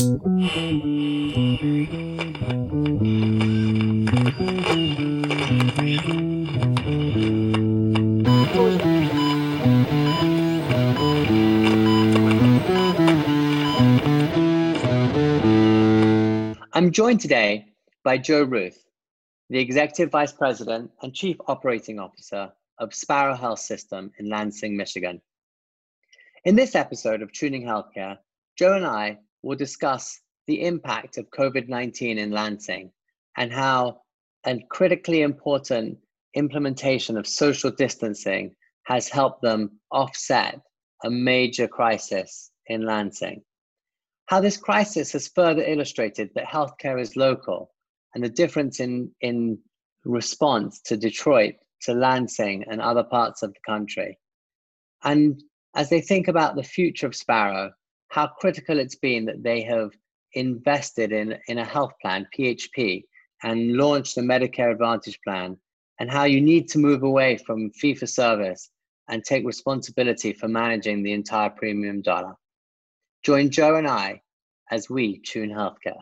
I'm joined today by Joe Ruth, the Executive Vice President and Chief Operating Officer of Sparrow Health System in Lansing, Michigan. In this episode of Tuning Healthcare, Joe and I will discuss the impact of COVID-19 in Lansing and how a critically important implementation of social distancing has helped them offset a major crisis in Lansing. How this crisis has further illustrated that healthcare is local and the difference in response to Detroit, to Lansing, and other parts of the country. And as they think about the future of Sparrow, how critical it's been that they have invested in a health plan, PHP, and launched the Medicare Advantage plan, and how you need to move away from fee-for-service and take responsibility for managing the entire premium dollar. Join Joe and I as we tune healthcare.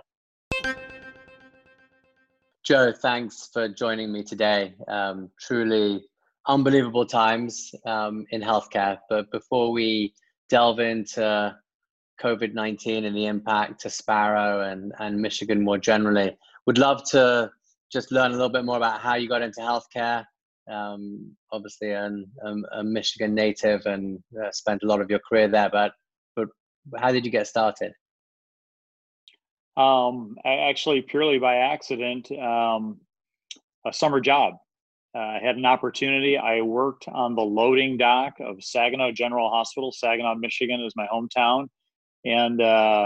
Joe, thanks for joining me today. Truly unbelievable times in healthcare. But before we delve into COVID-19 and the impact to Sparrow and Michigan more generally, would love to just learn a little bit more about how you got into healthcare. Obviously, a Michigan native and spent a lot of your career there, but how did you get started? Actually, purely by accident, a summer job. I had an opportunity. I worked on the loading dock of Saginaw General Hospital. Saginaw, Michigan is my hometown. And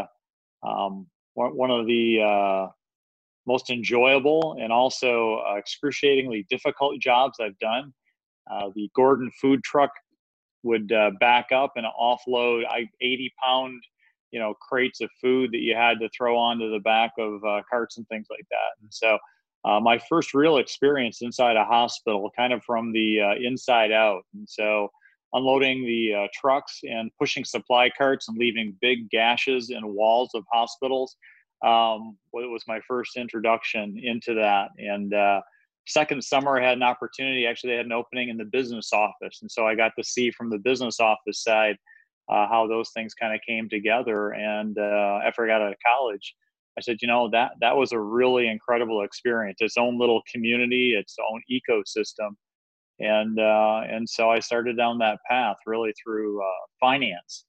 one of the most enjoyable and also excruciatingly difficult jobs I've done. The Gordon food truck would back up and offload 80-pound, crates of food that you had to throw onto the back of carts and things like that. And so my first real experience inside a hospital, kind of from the inside out. And so unloading the trucks and pushing supply carts and leaving big gashes in walls of hospitals was my first introduction into that. And second summer, I had an opportunity. Actually, they had an opening in the business office. And so I got to see from the business office side how those things kind of came together. And after I got out of college, I said, that was a really incredible experience. Its own little community, its own ecosystem. And so I started down that path really through finance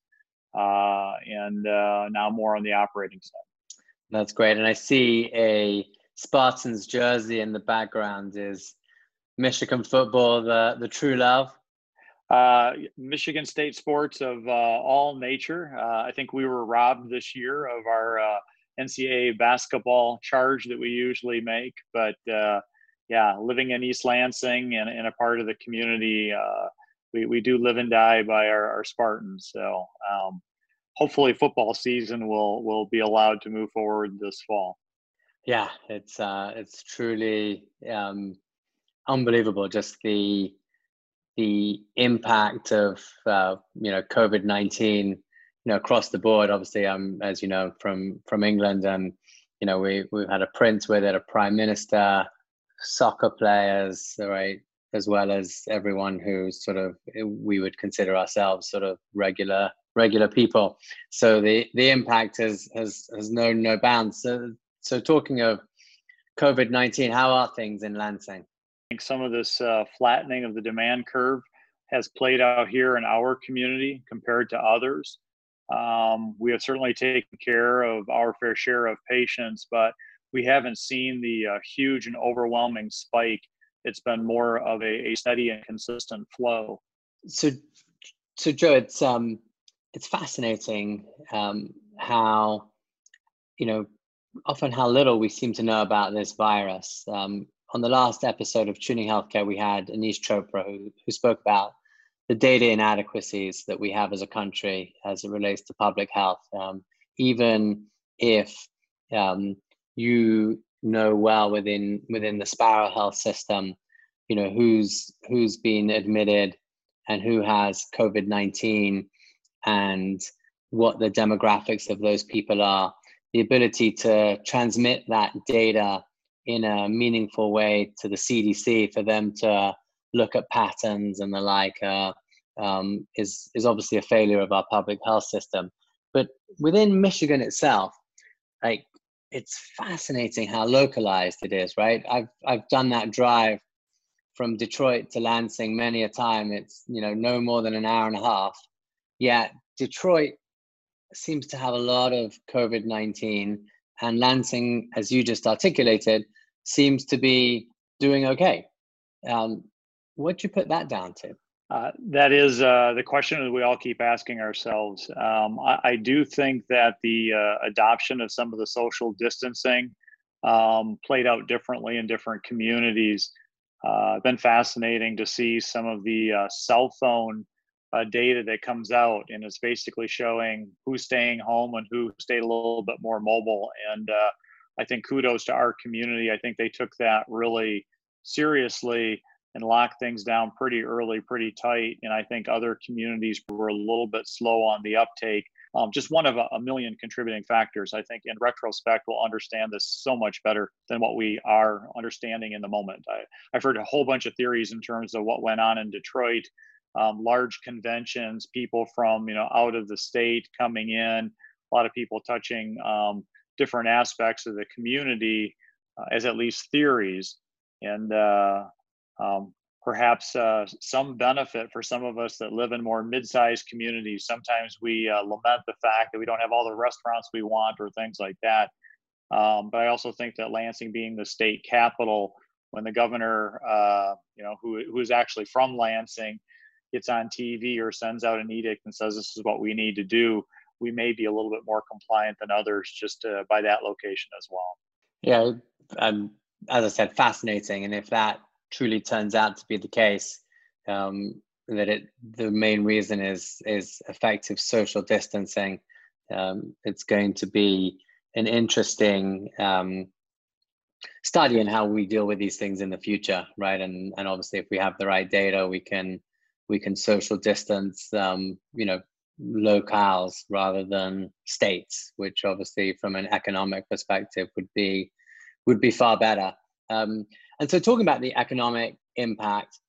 and now more on the operating side. That's great. And I see a Spartans jersey in the background. Is Michigan football the true love? Michigan State sports of all nature. I think we were robbed this year of our NCAA basketball charge that we usually make. But living in East Lansing and a part of the community, we do live and die by our Spartans. So hopefully football season will be allowed to move forward this fall. Yeah, it's truly unbelievable. Just the impact of COVID-19 across the board. Obviously, as you know, from England, and we've had a prince with it, a prime minister, soccer players, right, as well as everyone who sort of we would consider ourselves sort of regular people. So the impact has known no bounds. So talking of COVID-19, how are things in Lansing? I think some of this flattening of the demand curve has played out here in our community compared to others. We have certainly taken care of our fair share of patients, but we haven't seen the huge and overwhelming spike. It's been more of a steady and consistent flow. So Joe, it's fascinating how often how little we seem to know about this virus. On the last episode of Tuning Healthcare, we had Anish Chopra who spoke about the data inadequacies that we have as a country as it relates to public health. Even if you know well within the Sparrow Health System, who's been admitted and who has COVID-19 and what the demographics of those people are, the ability to transmit that data in a meaningful way to the CDC for them to look at patterns and the like is obviously a failure of our public health system. But within Michigan itself, like, it's fascinating how localized it is, right? I've done that drive from Detroit to Lansing many a time. It's, no more than an hour and a half. Yet Detroit seems to have a lot of COVID-19, and Lansing, as you just articulated, seems to be doing okay. What do you put that down to? That is the question that we all keep asking ourselves. I do think that the adoption of some of the social distancing played out differently in different communities. Been fascinating to see some of the cell phone data that comes out, and it's basically showing who's staying home and who stayed a little bit more mobile. And I think kudos to our community. I think they took that really seriously and locked things down pretty early, pretty tight. And I think other communities were a little bit slow on the uptake. Just one of a million contributing factors. I think in retrospect, we'll understand this so much better than what we are understanding in the moment. I've heard a whole bunch of theories in terms of what went on in Detroit, large conventions, people from out of the state coming in, a lot of people touching different aspects of the community as at least theories. And perhaps some benefit for some of us that live in more mid-sized communities. Sometimes we lament the fact that we don't have all the restaurants we want or things like that. But I also think that Lansing being the state capital, when the governor, who is actually from Lansing, gets on TV or sends out an edict and says this is what we need to do, we may be a little bit more compliant than others just by that location as well. Yeah, as I said, fascinating. And if that truly turns out to be the case, that the main reason is effective social distancing, it's going to be an interesting study in how we deal with these things in the future, right? And obviously, if we have the right data, we can social distance, locales rather than states, which obviously, from an economic perspective, would be far better. And so, talking about the economic impact,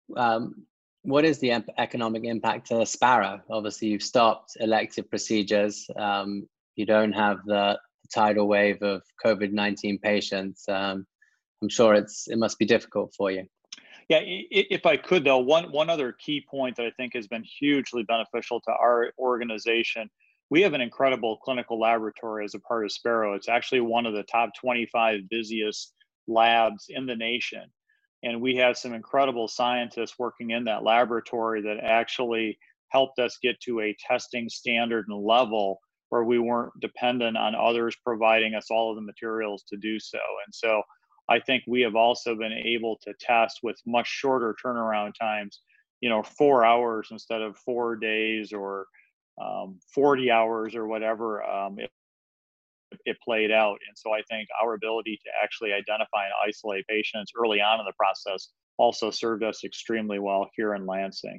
what is the economic impact to Sparrow? Obviously, you've stopped elective procedures. You don't have the tidal wave of COVID-19 patients. I'm sure it must be difficult for you. Yeah, if I could though, one other key point that I think has been hugely beneficial to our organization, we have an incredible clinical laboratory as a part of Sparrow. It's actually one of the top 25 busiest labs in the nation. And we have some incredible scientists working in that laboratory that actually helped us get to a testing standard and level where we weren't dependent on others providing us all of the materials to do so. And so I think we have also been able to test with much shorter turnaround times, 4 hours instead of 4 days or 40 hours or whatever it played out. And so I think our ability to actually identify and isolate patients early on in the process also served us extremely well here in Lansing.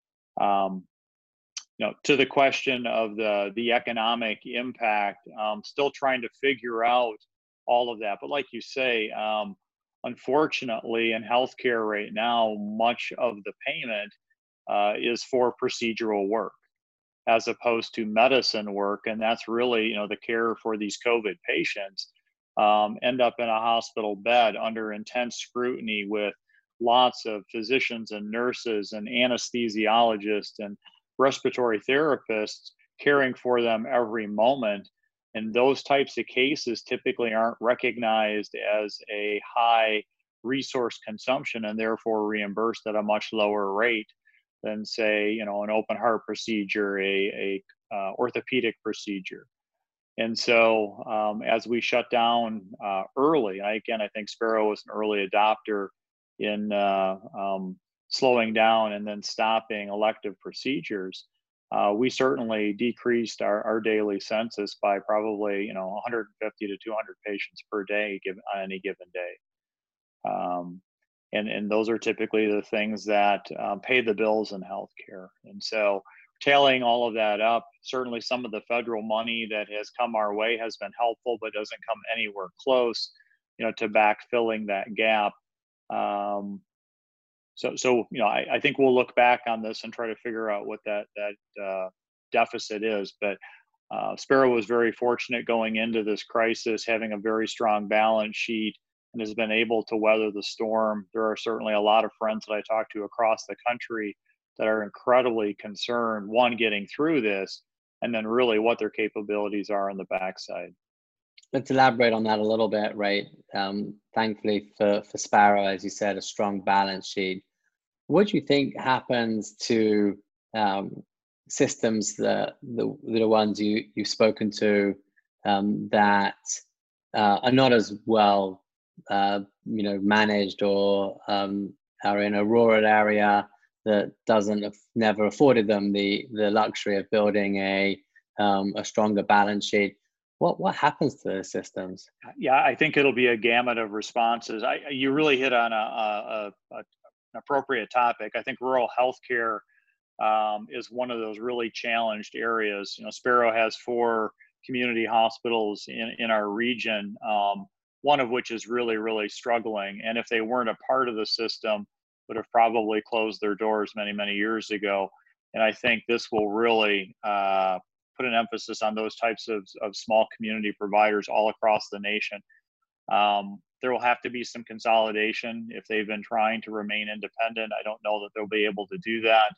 To the question of the economic impact, still trying to figure out all of that. But like you say, unfortunately, in healthcare right now, much of the payment is for procedural work as opposed to medicine work. And that's really, the care for these COVID patients end up in a hospital bed under intense scrutiny with lots of physicians and nurses and anesthesiologists and respiratory therapists caring for them every moment. And those types of cases typically aren't recognized as a high resource consumption and therefore reimbursed at a much lower rate than, say, an open heart procedure, a orthopedic procedure. And so as we shut down early, I think Sparrow was an early adopter in slowing down and then stopping elective procedures. We certainly decreased our daily census by probably 150 to 200 patients per day on any given day. And those are typically the things that pay the bills in healthcare. And so tallying all of that up, certainly some of the federal money that has come our way has been helpful, but doesn't come anywhere close, to backfilling that gap. So I think we'll look back on this and try to figure out what that deficit is. But Sparrow was very fortunate going into this crisis, having a very strong balance sheet, and has been able to weather the storm. There are certainly a lot of friends that I talk to across the country that are incredibly concerned, one, getting through this, and then really what their capabilities are on the backside. Let's elaborate on that a little bit, right? Thankfully for Sparrow, as you said, a strong balance sheet. What do you think happens to systems, the ones you've spoken to, that are not as well managed, or are in a rural area that never afforded them the luxury of building a stronger balance sheet? What happens to those systems? Yeah, I think it'll be a gamut of responses. You really hit on an appropriate topic. I think rural healthcare is one of those really challenged areas. Sparrow has 4 community hospitals in our region, one of which is really, really struggling. And if they weren't a part of the system, would have probably closed their doors many, many years ago. And I think this will really put an emphasis on those types of small community providers all across the nation. There will have to be some consolidation if they've been trying to remain independent. I don't know that they'll be able to do that.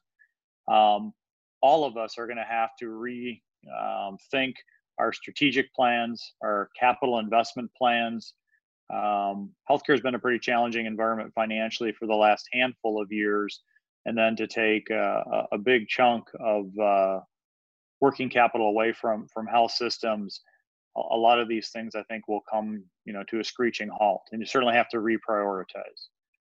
All of us are going to have to rethink our strategic plans, our capital investment plans. Healthcare has been a pretty challenging environment financially for the last handful of years, and then to take a big chunk of working capital away from health systems, a lot of these things I think will come to a screeching halt, and you certainly have to reprioritize.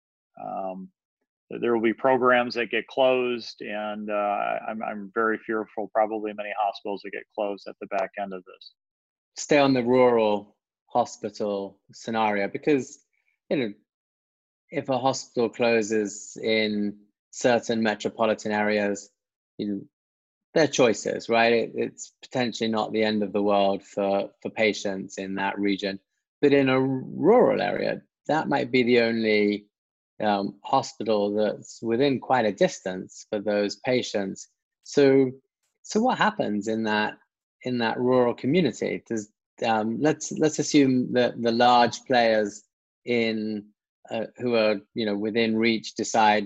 There will be programs that get closed, and I'm very fearful probably many hospitals that get closed at the back end of this. Stay on the rural hospital scenario, because if a hospital closes in certain metropolitan areas, there are choices, right? It's potentially not the end of the world for patients in that region, but in a rural area, that might be the only hospital that's within quite a distance for those patients. So what happens in that rural community? Let's assume that the large players who are within reach decide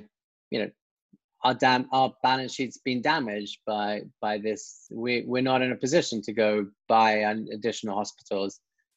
our balance sheet's been damaged by this. We're not in a position to go buy additional hospitals.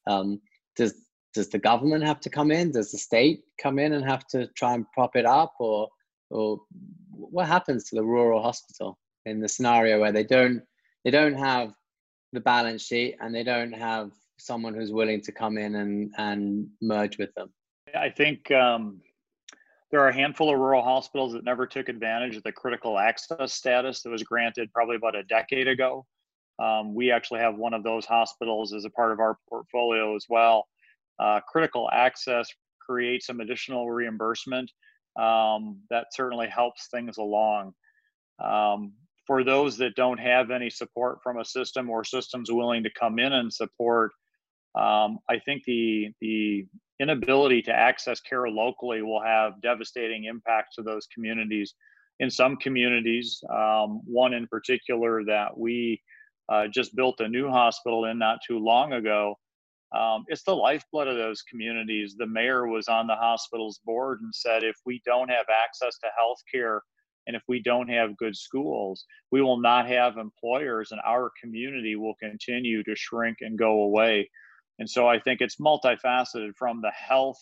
Does the government have to come in? Does the state come in and have to try and prop it up, or what happens to the rural hospital in the scenario where they don't have the balance sheet and they don't have someone who's willing to come in and merge with them? I think there are a handful of rural hospitals that never took advantage of the critical access status that was granted probably about a decade ago. We actually have one of those hospitals as a part of our portfolio as well. Critical access creates some additional reimbursement that certainly helps things along. For those that don't have any support from a system or systems willing to come in and support, I think the inability to access care locally will have devastating impacts to those communities. In some communities, one in particular that we just built a new hospital in not too long ago, it's the lifeblood of those communities. The mayor was on the hospital's board and said, if we don't have access to health care and if we don't have good schools, we will not have employers, and our community will continue to shrink and go away. And so I think it's multifaceted, from the health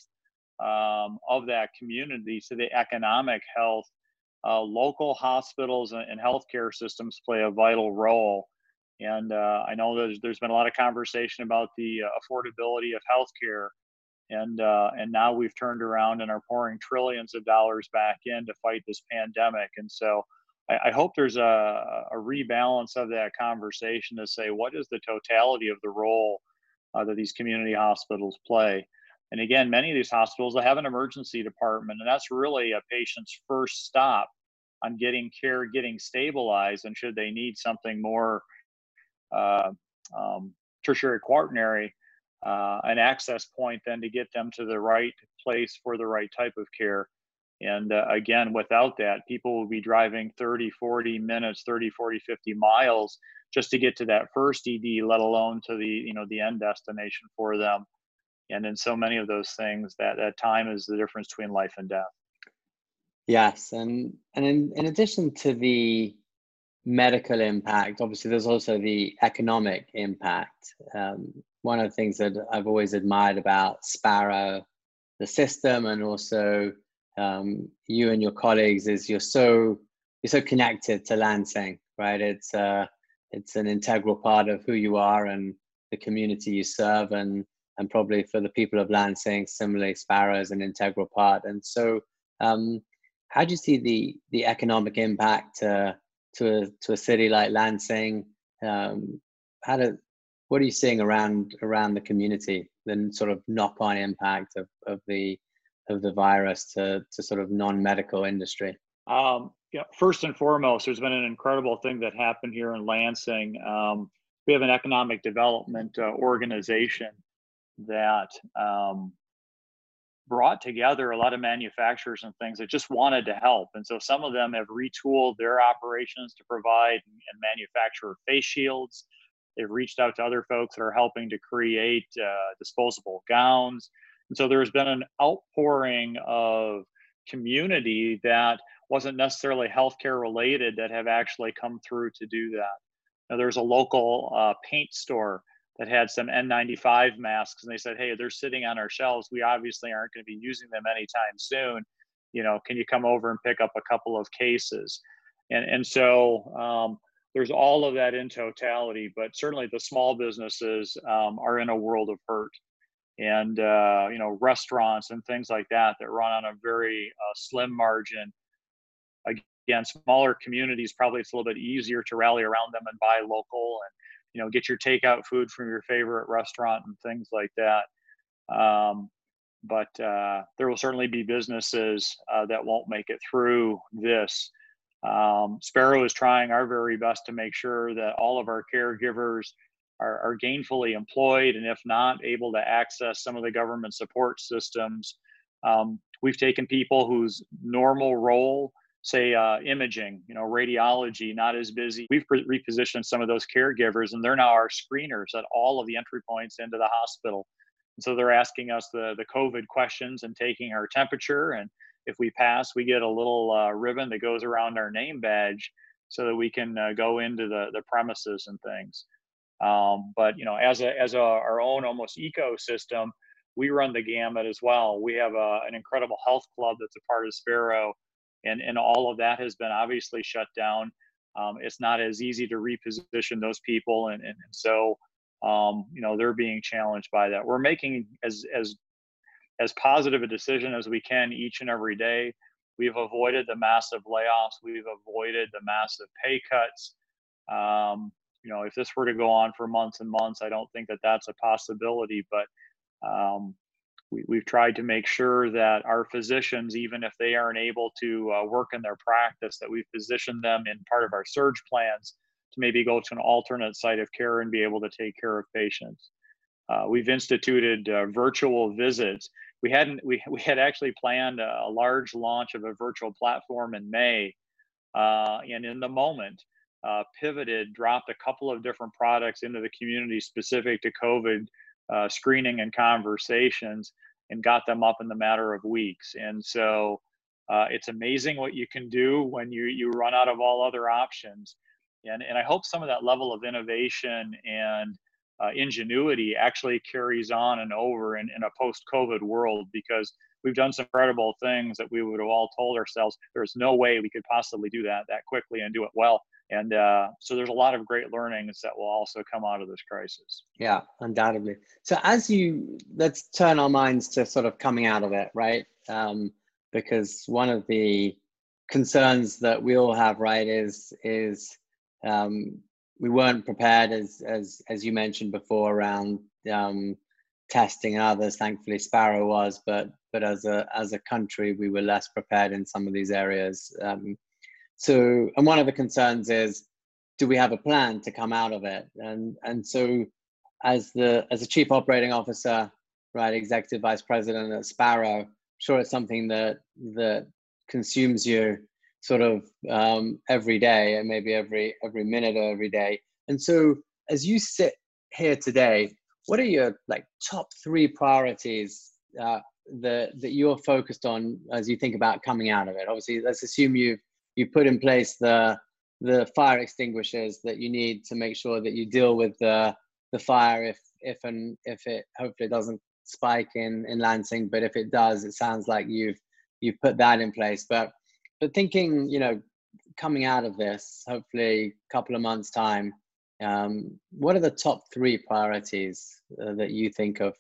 of that community to the economic health. Local hospitals and healthcare systems play a vital role. And I know there's been a lot of conversation about the affordability of healthcare, and now we've turned around and are pouring trillions of dollars back in to fight this pandemic. And so I hope there's a rebalance of that conversation to say, what is the totality of the role that these community hospitals play? And again, many of these hospitals, they have an emergency department, and that's really a patient's first stop getting care, getting stabilized, and should they need something more uh, tertiary, quaternary, an access point then to get them to the right place for the right type of care. And again, without that, people will be driving 30, 40 minutes, 30, 40, 50 miles just to get to that first ED, let alone to the end destination for them. And in so many of those things, that time is the difference between life and death. Yes, and in addition to the medical impact, obviously there's also the economic impact. One of the things that I've always admired about Sparrow, the system, and also you and your colleagues, is you're so connected to Lansing, right? It's an integral part of who you are and the community you serve, and probably for the people of Lansing, similarly, Sparrow is an integral part. And so, how do you see the economic impact to a city like Lansing? What are you seeing around the community, the sort of knock-on impact of the virus to sort of non-medical industry? First and foremost, there's been an incredible thing that happened here in Lansing. We have an economic development organization that brought together a lot of manufacturers and things that just wanted to help. And so some of them have retooled their operations to provide and manufacture face shields. They've reached out to other folks that are helping to create disposable gowns. And so there's been an outpouring of community that wasn't necessarily healthcare related that have actually come through to do that. Now, there's a local paint store that had some N95 masks, and they said, hey, they're sitting on our shelves. We obviously aren't going to be using them anytime soon. Can you come over and pick up a couple of cases? And so there's all of that in totality, but certainly the small businesses are in a world of hurt. And, restaurants and things like that run on a very slim margin. Again, smaller communities, probably it's a little bit easier to rally around them and buy local and, get your takeout food from your favorite restaurant and things like that. But there will certainly be businesses that won't make it through this. Sparrow is trying our very best to make sure that all of our caregivers are gainfully employed, and if not, able to access some of the government support systems. We've taken people whose normal role, say imaging, radiology, not as busy. We've repositioned some of those caregivers, and they're now our screeners at all of the entry points into the hospital. And so they're asking us the COVID questions and taking our temperature. And if we pass, we get a little ribbon that goes around our name badge so that we can go into the premises and things. But as our own almost ecosystem, we run the gamut as well. We have an incredible health club that's a part of Sparrow. And all of that has been obviously shut down. It's not as easy to reposition those people, and so they're being challenged by that. We're making as positive a decision as we can each and every day. We've avoided the massive layoffs. We've avoided the massive pay cuts. If this were to go on for months and months, I don't think that that's a possibility. But we've tried to make sure that our physicians, even if they aren't able to work in their practice, that we've positioned them in part of our surge plans to maybe go to an alternate site of care and be able to take care of patients. We've instituted virtual visits. We had actually planned a large launch of a virtual platform in May, and in the moment, pivoted, dropped a couple of different products into the community specific to COVID screening and conversations, and got them up in the matter of weeks. And so it's amazing what you can do when you run out of all other options. And I hope some of that level of innovation and ingenuity actually carries on and over in a post-COVID world, because we've done some incredible things that we would have all told ourselves there's no way we could possibly do that quickly and do it well. And so there's a lot of great learnings that will also come out of this crisis. Yeah, undoubtedly. So let's turn our minds to sort of coming out of it, right? Because one of the concerns that we all have, right, is we weren't prepared, as you mentioned before, around testing and others. Thankfully, Sparrow was, but as a country, we were less prepared in some of these areas. So, and one of the concerns is, do we have a plan to come out of it? And so, as a chief operating officer, right, executive vice president at Sparrow, sure, it's something that consumes you sort of every day, and maybe every minute or every day. And so, as you sit here today, what are your like top 3 priorities that you're focused on as you think about coming out of it? Obviously, let's assume you put in place the fire extinguishers that you need to make sure that you deal with the fire if it hopefully doesn't spike in Lansing, but if it does, it sounds like you've put that in place. But thinking, coming out of this, hopefully a couple of months time, what are the top 3 priorities that you think of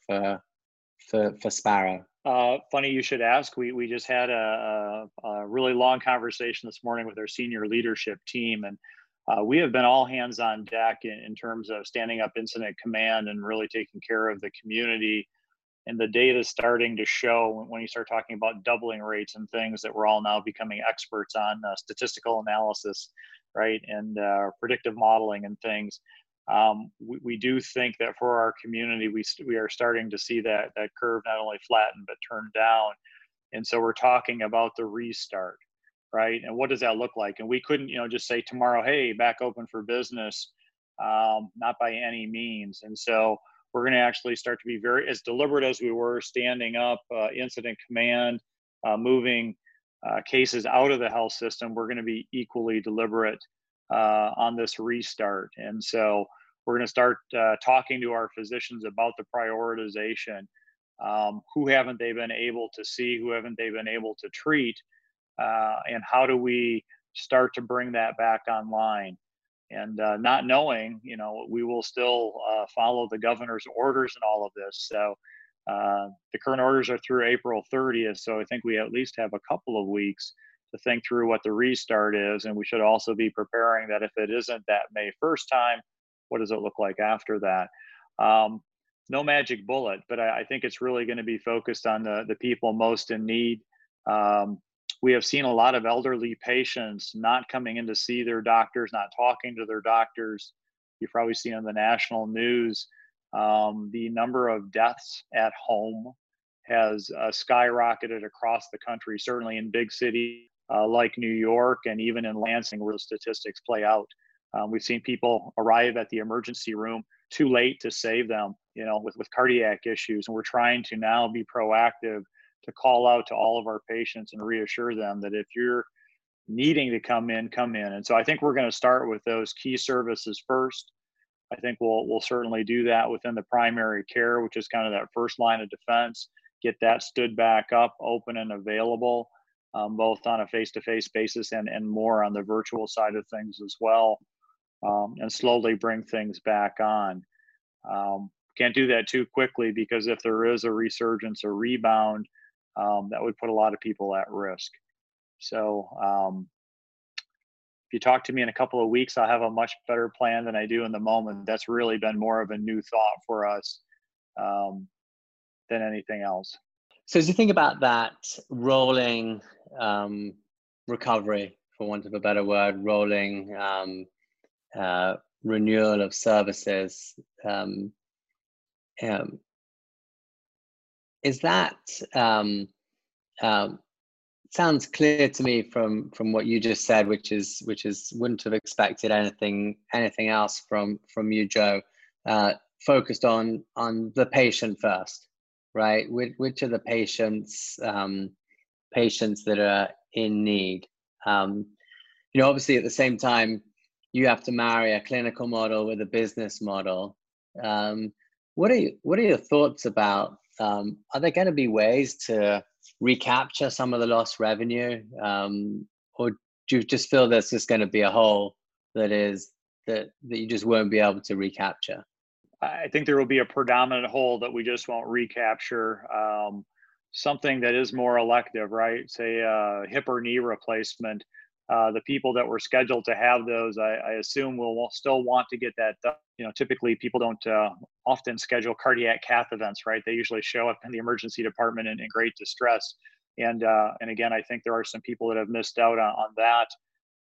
for Sparrow? Funny you should ask. We just had a really long conversation this morning with our senior leadership team, and we have been all hands on deck in terms of standing up incident command and really taking care of the community. And the data is starting to show, when you start talking about doubling rates and things that we're all now becoming experts on, statistical analysis, right, and predictive modeling and things. We do think that for our community, we are starting to see that curve not only flatten but turn down. And so we're talking about the restart, right? And what does that look like? And we couldn't, just say tomorrow, hey, back open for business, not by any means. And so we're going to actually start to be very as deliberate as we were standing up incident command, moving cases out of the health system. We're going to be equally deliberate on this restart. And so we're going to start talking to our physicians about the prioritization. Who haven't they been able to see? Who haven't they been able to treat? And how do we start to bring that back online? And not knowing, we will still follow the governor's orders and all of this. So the current orders are through April 30th. So I think we at least have a couple of weeks to think through what the restart is. And we should also be preparing that if it isn't that May 1st time, what does it look like after that? No magic bullet, but I think it's really going to be focused on the people most in need. We have seen a lot of elderly patients not coming in to see their doctors, not talking to their doctors. You've probably seen on the national news, the number of deaths at home has skyrocketed across the country, certainly in big cities like New York and even in Lansing, where the statistics play out. We've seen people arrive at the emergency room too late to save them, with cardiac issues. And we're trying to now be proactive to call out to all of our patients and reassure them that if you're needing to come in, come in. And so I think we're going to start with those key services first. I think we'll certainly do that within the primary care, which is kind of that first line of defense, get that stood back up, open and available, both on a face-to-face basis and more on the virtual side of things as well, and slowly bring things back on. Can't do that too quickly, because if there is a resurgence or rebound, that would put a lot of people at risk. So if you talk to me in a couple of weeks, I'll have a much better plan than I do in the moment. That's really been more of a new thought for us than anything else. So as you think about that rolling recovery, for want of a better word, rolling renewal of services, is that sounds clear to me from what you just said, which is wouldn't have expected anything else from you, Joe. Focused on the patient first, right? Which are the patients that are in need? Obviously at the same time, you have to marry a clinical model with a business model. What are your thoughts about? Are there going to be ways to recapture some of the lost revenue, or do you just feel there's just going to be a hole that you just won't be able to recapture? I think there will be a predominant hole that we just won't recapture. Something that is more elective, right? Say a hip or knee replacement. The people that were scheduled to have those, I assume will still want to get that done. Typically people don't often schedule cardiac cath events, right? They usually show up in the emergency department in great distress. And again, I think there are some people that have missed out on that.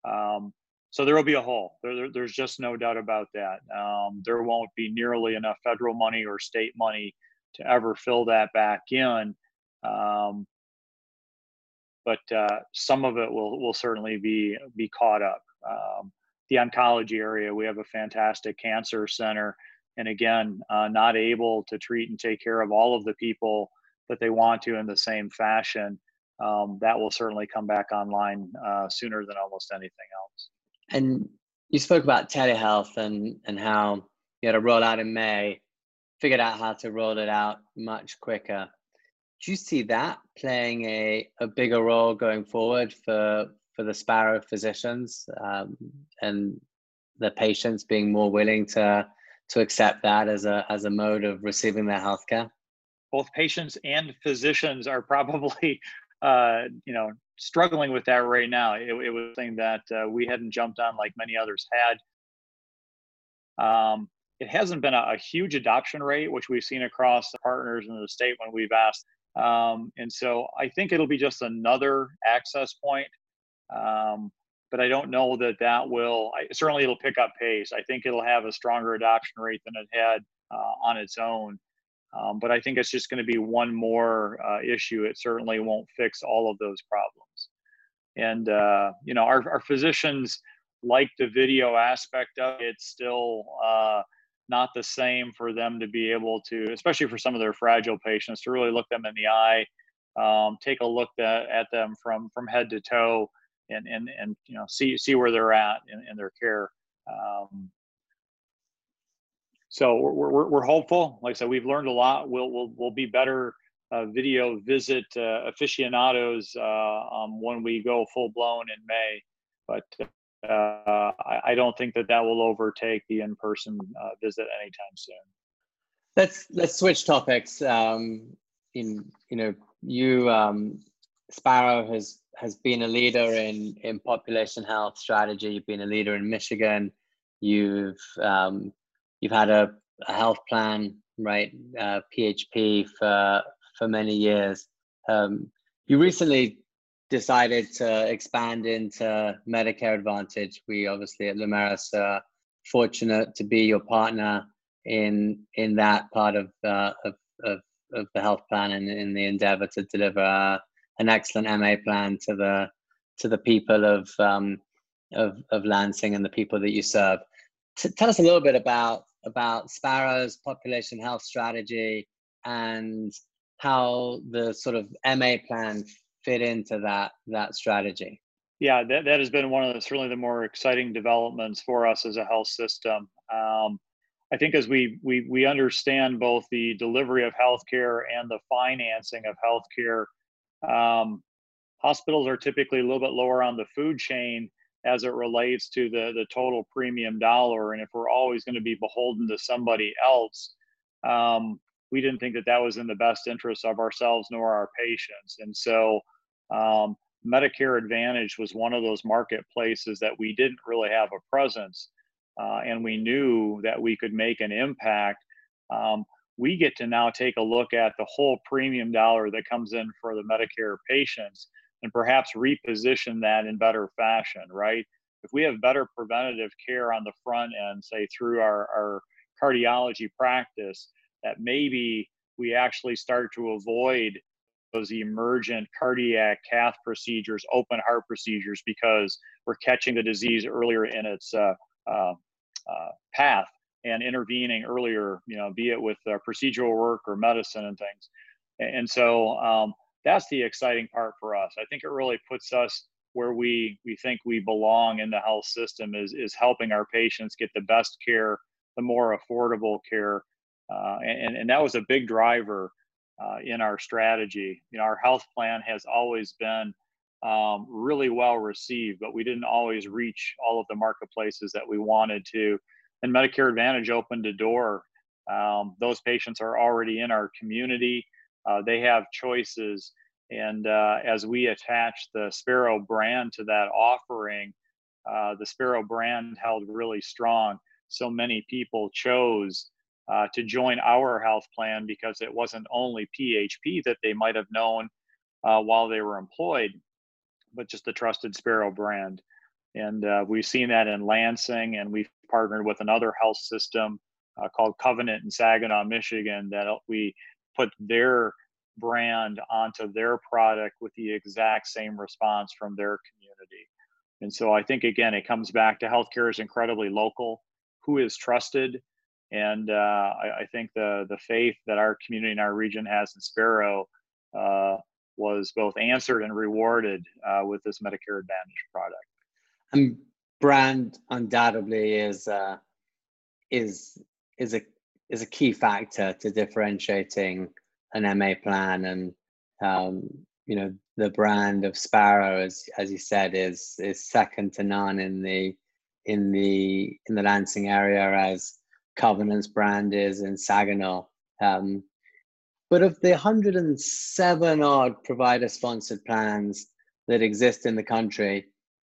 So there will be a hole. There's just no doubt about that. There won't be nearly enough federal money or state money to ever fill that back in. Um, but some of it will certainly be caught up. The oncology area, we have a fantastic cancer center, and again, not able to treat and take care of all of the people that they want to in the same fashion. That will certainly come back online sooner than almost anything else. And you spoke about telehealth and how you had a rollout in May, figured out how to roll it out much quicker. Do you see that playing a bigger role going forward for the Sparrow physicians, and the patients being more willing to accept that as a mode of receiving their healthcare? Both patients and physicians are probably struggling with that right now. It was something that we hadn't jumped on like many others had. It hasn't been a huge adoption rate, which we've seen across the partners in the state when we've asked. And so I think it'll be just another access point. But I don't know that will, certainly it'll pick up pace. I think it'll have a stronger adoption rate than it had on its own. But I think it's just going to be one more issue. It certainly won't fix all of those problems. And, our physicians like the video aspect of it. It's still not the same for them to be able to, especially for some of their fragile patients, to really look them in the eye, take a look at them from head to toe, and see where they're at in their care. So we're hopeful. Like I said, we've learned a lot. We'll be better video visit aficionados when we go full blown in May. But I don't think that will overtake the in-person visit anytime soon. Let's switch topics. Sparrow has been a leader in population health strategy. You've been a leader in Michigan. You've had a health plan, right? PHP for many years. You recently decided to expand into Medicare Advantage. We obviously at Lumeris are fortunate to be your partner in that part of the health plan, and in the endeavor to deliver an excellent MA plan to the people of Lansing and the people that you serve. Tell us a little bit about Sparrow's population health strategy and how the sort of MA plan fit into that strategy. Yeah, that has been one of certainly the more exciting developments for us as a health system. I think as we understand both the delivery of healthcare and the financing of healthcare, hospitals are typically a little bit lower on the food chain as it relates to the total premium dollar. And if we're always going to be beholden to somebody else, we didn't think that was in the best interest of ourselves nor our patients. And so Medicare Advantage was one of those marketplaces that we didn't really have a presence, and we knew that we could make an impact. We get to now take a look at the whole premium dollar that comes in for the Medicare patients and perhaps reposition that in better fashion, right? If we have better preventative care on the front end, say through our cardiology practice, that maybe we actually start to avoid those emergent cardiac cath procedures, open heart procedures, because we're catching the disease earlier in its path and intervening earlier, be it with procedural work or medicine and things. And so that's the exciting part for us. I think it really puts us where we think we belong in the health system, is helping our patients get the best care, the more affordable care. And that was a big driver in our strategy. Our health plan has always been really well received, but we didn't always reach all of the marketplaces that we wanted to. And Medicare Advantage opened a door. Those patients are already in our community. They have choices. And as we attach the Sparrow brand to that offering, the Sparrow brand held really strong. So many people chose to join our health plan because it wasn't only PHP that they might have known while they were employed, but just the trusted Sparrow brand. And we've seen that in Lansing, and we've partnered with another health system called Covenant in Saginaw, Michigan, that we put their brand onto their product with the exact same response from their community. And so I think, again, it comes back to healthcare is incredibly local, who is trusted. And I think the faith that our community and our region has in Sparrow was both answered and rewarded with this Medicare Advantage product. And brand undoubtedly is a key factor to differentiating an MA plan, and you know, the brand of Sparrow, as you said, is second to none in the Lansing area, as Covenant's brand is in Saginaw. But of the 107 odd provider sponsored plans that exist in the country,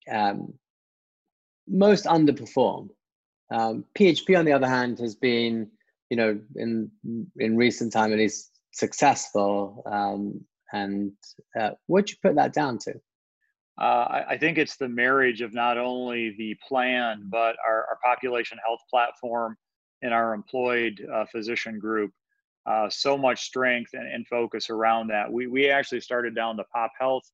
most underperform. PHP, on the other hand, has been, you know, in recent time at least, successful. And what'd you put that down to? I think it's the marriage of not only the plan, but our population health platform and our employed physician group. So much strength and focus around that. We actually started down the Pop Health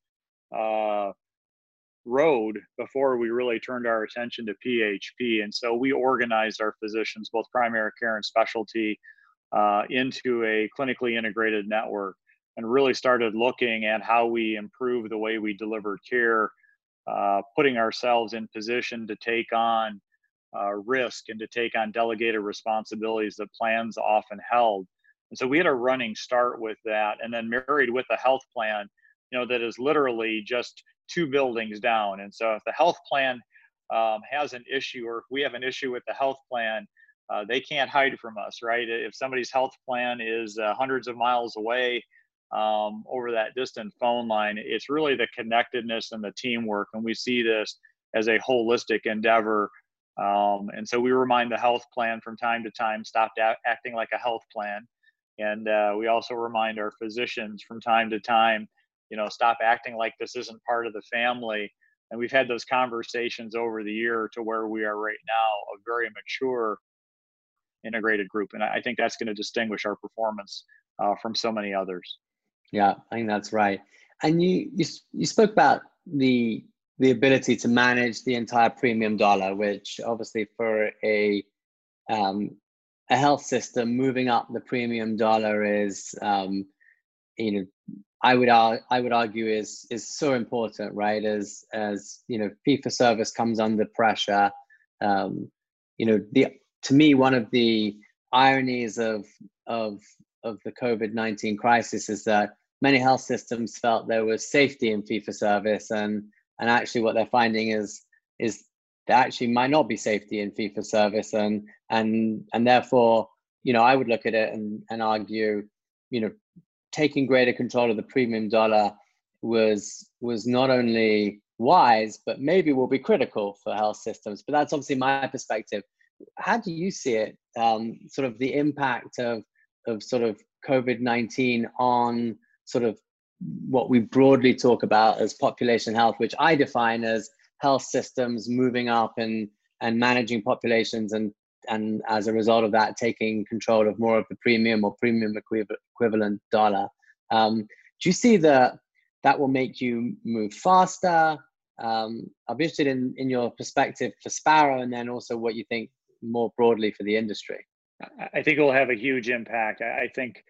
road before we really turned our attention to PHP. And so we organized our physicians, both primary care and specialty, into a clinically integrated network, and really started looking at how we improve the way we delivered care, putting ourselves in position to take on risk and to take on delegated responsibilities that plans often held. And so we had a running start with that, and then married with a health plan, you know, that is literally just 2 buildings down. And so if the health plan has an issue, or if we have an issue with the health plan, they can't hide from us, right? If somebody's health plan is hundreds of miles away over that distant phone line, it's really the connectedness and the teamwork. And we see this as a holistic endeavor. And so we remind the health plan from time to time, stop acting like a health plan. And we also remind our physicians from time to time, you know, stop acting like this isn't part of the family. And we've had those conversations over the year to where we are right now, a very mature, integrated group. And I think that's going to distinguish our performance from so many others. Yeah, I think that's right. And you spoke about the ability to manage the entire premium dollar, which obviously for a health system, moving up the premium dollar is, you know, I would argue is so important, right? As you know, fee for service comes under pressure. You know, to me, one of the ironies of the COVID-19 crisis is that many health systems felt there was safety in fee for service, and actually what they're finding is there actually might not be safety in fee for service, and therefore, you know, I would look at it and argue, you know, taking greater control of the premium dollar was not only wise, but maybe will be critical for health systems. But that's obviously my perspective. How do you see it? Sort of the impact of sort of COVID-19 on sort of what we broadly talk about as population health, which I define as health systems moving up and managing populations, and as a result of that, taking control of more of the premium or premium equivalent dollar. Do you see that will make you move faster? I'll be interested in your perspective for Sparrow, and then also what you think more broadly for the industry. I think it will have a huge impact. I think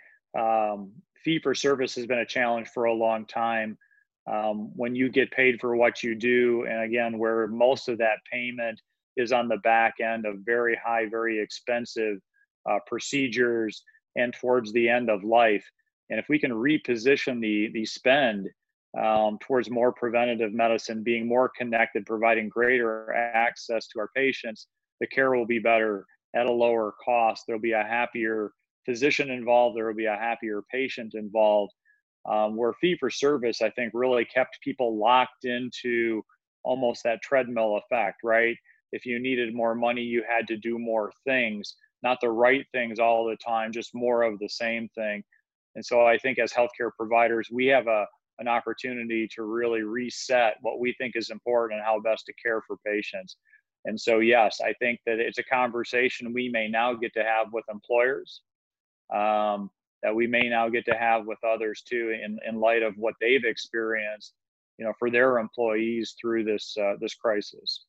fee for service has been a challenge for a long time. When you get paid for what you do, and again, where most of that payment is on the back end of very high, very expensive procedures and towards the end of life. And if we can reposition the spend towards more preventative medicine, being more connected, providing greater access to our patients, the care will be better at a lower cost. There'll be a happier physician involved. There will be a happier patient involved. Where fee for service, I think, really kept people locked into almost that treadmill effect, right? If you needed more money, you had to do more things, not the right things all the time, just more of the same thing. And so I think as healthcare providers, we have a an opportunity to really reset what we think is important and how best to care for patients. And so, yes, I think that it's a conversation we may now get to have with employers, that we may now get to have with others too, in light of what they've experienced, for their employees through this crisis.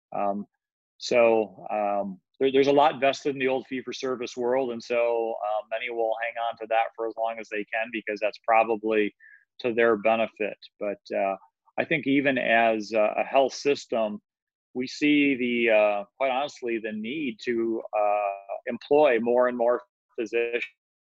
There's a lot vested in the old fee-for-service world, and so many will hang on to that for as long as they can, because that's probably to their benefit. But I think even as a health system, we see quite honestly, the need to employ more and more physicians,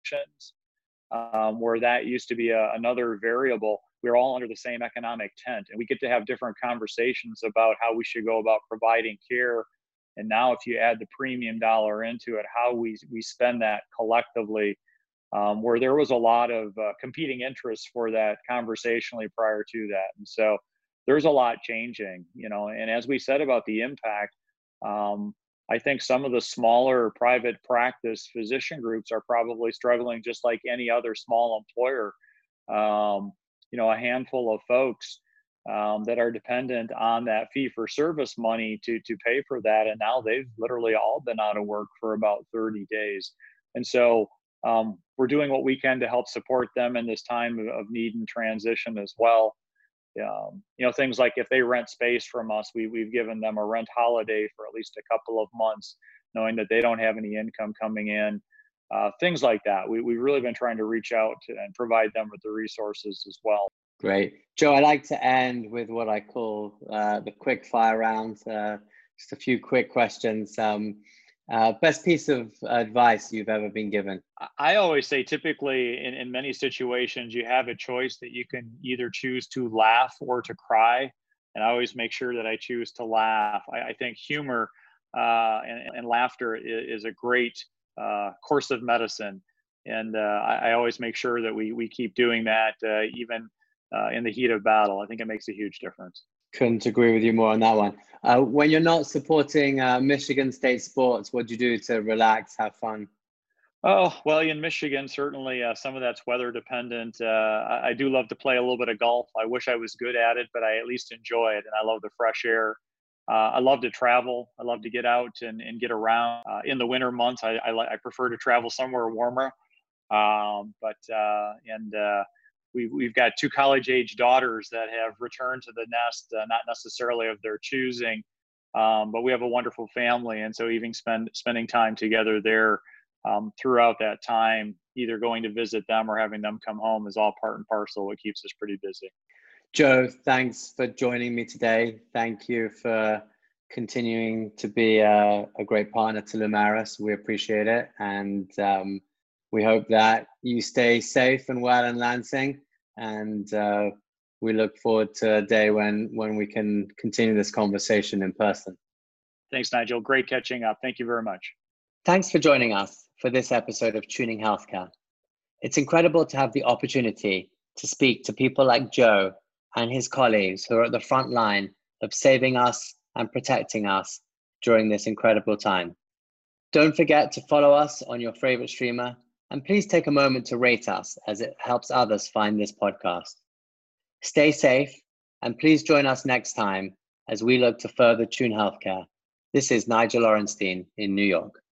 where that used to be another variable. We're all under the same economic tent, and we get to have different conversations about how we should go about providing care. And now if you add the premium dollar into it, how we spend that collectively, where there was a lot of competing interests for that conversationally prior to that. And so there's a lot changing, and as we said about the impact, I think some of the smaller private practice physician groups are probably struggling just like any other small employer. A handful of folks that are dependent on that fee-for-service money to pay for that, and now they've literally all been out of work for about 30 days. And so we're doing what we can to help support them in this time of need and transition as well. Things like if they rent space from us, we've given them a rent holiday for at least a couple of months, knowing that they don't have any income coming in. Things like that. We've really been trying to reach out and provide them with the resources as well. Great. Joe, I like to end with what I call the quick fire round. Just a few quick questions. Best piece of advice you've ever been given? I always say, typically in many situations, you have a choice that you can either choose to laugh or to cry. And I always make sure that I choose to laugh. I think humor and laughter is a great course of medicine. And I always make sure that we keep doing that, even in the heat of battle. I think it makes a huge difference. Couldn't agree with you more on that one. When you're not supporting Michigan State sports, what do you do to relax, have fun? Oh, well, in Michigan, certainly some of that's weather dependent. I do love to play a little bit of golf. I wish I was good at it, but I at least enjoy it, and I love the fresh air. I love to travel. I love to get out and get around. In the winter months, I prefer to travel somewhere warmer. We've got 2 college-age daughters that have returned to the nest, not necessarily of their choosing, but we have a wonderful family, and so even spending time together there throughout that time, either going to visit them or having them come home, is all part and parcel what keeps us pretty busy. Joe, thanks for joining me today. Thank you for continuing to be a great partner to Lumeris. We appreciate it, and we hope that you stay safe and well in Lansing, and we look forward to a day when we can continue this conversation in person. Thanks, Nigel. Great catching up. Thank you very much. Thanks for joining us for this episode of Tuning Healthcare. It's incredible to have the opportunity to speak to people like Joe and his colleagues who are at the front line of saving us and protecting us during this incredible time. Don't forget to follow us on your favorite streamer, and please take a moment to rate us, as it helps others find this podcast. Stay safe, and please join us next time as we look to further tune healthcare. This is Nigel Orenstein in New York.